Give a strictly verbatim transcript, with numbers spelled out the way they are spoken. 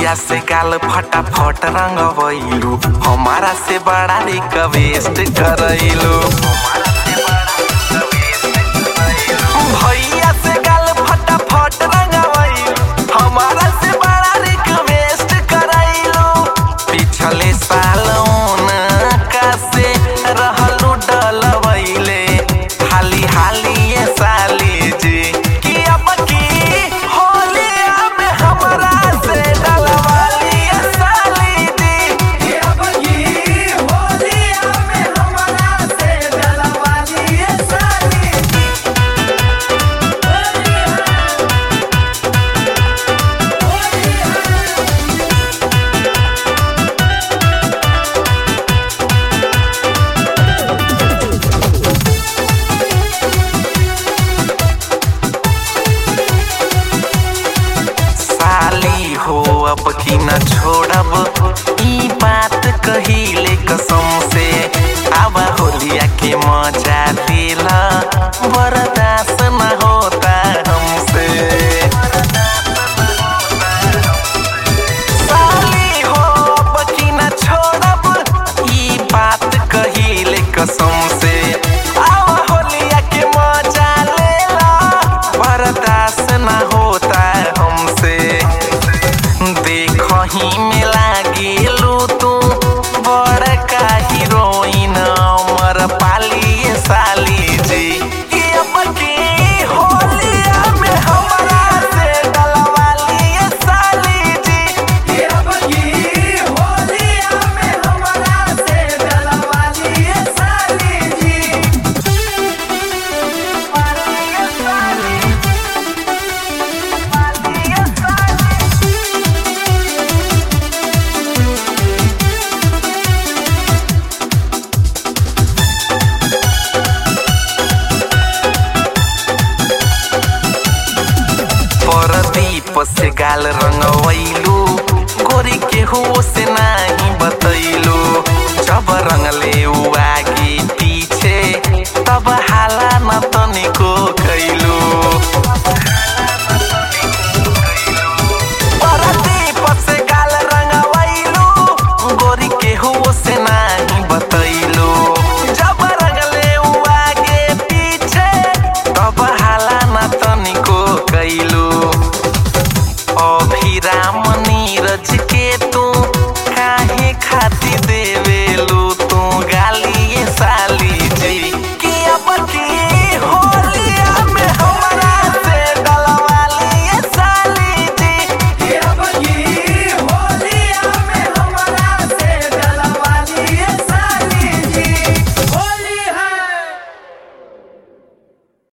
भैया से गाल फटाफट रंगवैलू, हमारा से बड़ा रिक्वेस्ट करैलू। भैया से गाल फटाफट रंगवैलू, हमारा से बड़ा रिक्वेस्ट करैलू। पिछले सालों का से रहलू डलवैले, हाली हाली ये साली जी कि अब की होलिया में हमरा से डलवाली ये साली जी, कि अब की होलिया में हमरा से डलवाली ये साली जी। साली हो अब की न छोड़ब, ई बात कहिले कसम से। आवा होलिया के मजा लेला, बर्दाश्त न होता हमसे। साली हो अब की न छोड़ब, ई बात कहिले कसम से। आवा होलिया के मजा लेला, बर्दाश्त न होता हमसे। देखही में लागेलू तू बड़का हीरोइन, अमर पाली ये साली जी कि अब की होलिया में हमरा से डलवाली ये साली जी, कि अब की होलिया में हमरा से डलवाली ये साली जी। पाली ये साली, पाली ये साली। परदीप से गाल रंगवैलू, गोरी के हो से नहीं बतैलू। जब रंगले उ आगे पीछे, तब हाला न तनिको